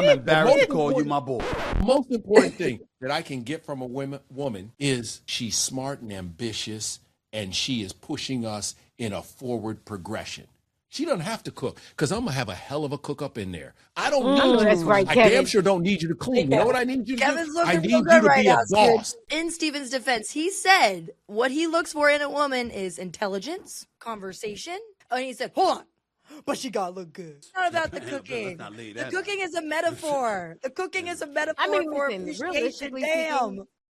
I'm embarrassed to call you my boy. Most important thing that I can get from a woman is she's smart and ambitious, and she is pushing us in a forward progression. She doesn't have to cook, because I'm going to have a hell of a cook up in there. I don't need you. That's right, I Kevin. damn sure don't need you to clean. You know what I need you to Kevin's do? looking I so need you good to right be a now, boss. In Steven's defense, he said what he looks for in a woman is intelligence, conversation. And he said, hold on, but she got to look good. It's not about the cooking. The cooking is a metaphor. The cooking is a metaphor for listen, appreciation. realistically Damn. speaking,